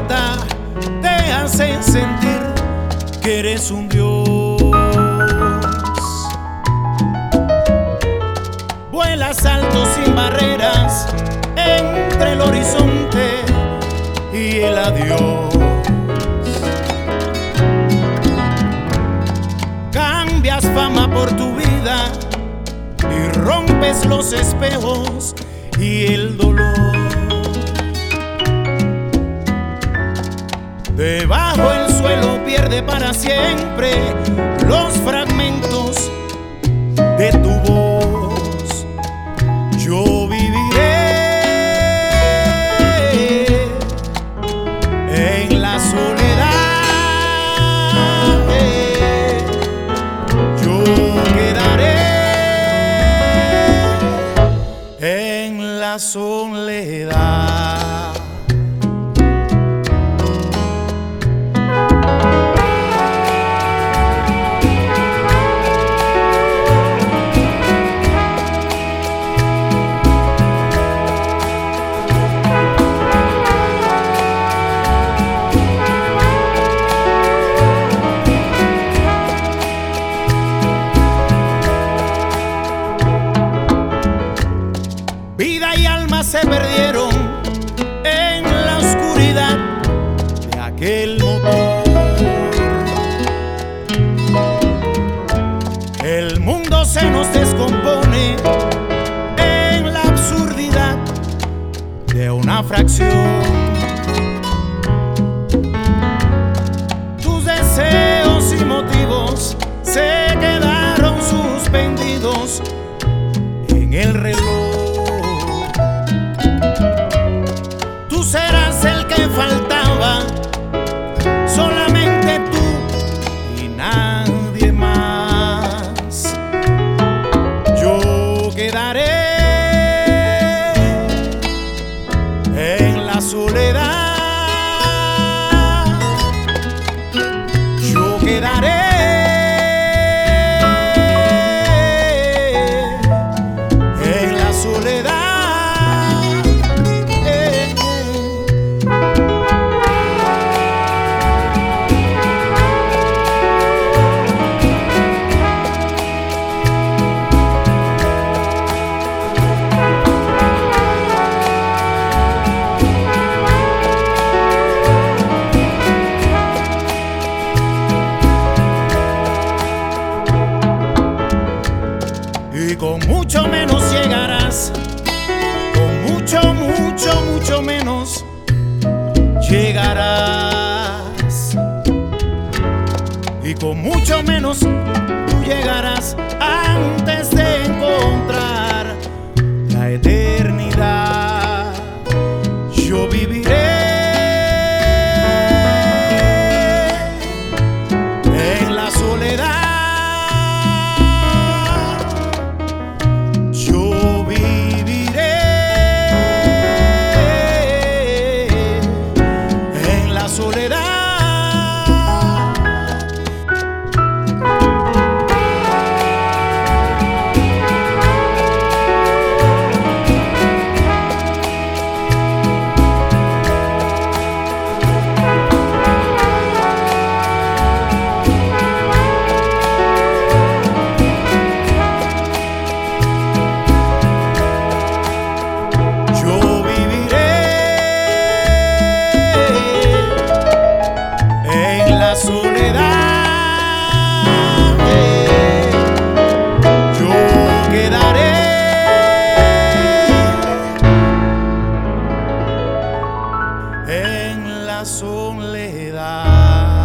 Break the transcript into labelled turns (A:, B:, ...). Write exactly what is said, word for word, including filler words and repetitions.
A: poeta te hace sentir que eres un dios. Vuelas alto sin barreras entre el horizonte y el adiós. Cambias fama por tu vida y rompes los espejos y el dolor. Debajo el suelo pierde para siempre los fragmentos de tu voz. Yo viviré en la soledad, yo quedaré en la soledad. Vida y alma se perdieron en la oscuridad de aquel motor. El mundo se nos descompone en la absurdidad de una fracción. Tus deseos y motivos se quedaron suspendidos en el reloj. Serás el que faltaba, solamente tú y nadie más. Yo quedaré en la soledad. Yo quedaré en la soledad. Y con mucho menos llegarás, con mucho, mucho, mucho menos llegarás. Y con mucho menos tú llegarás antes de encontrar la eternidad. Yo viviré en la soledad. En la soledad.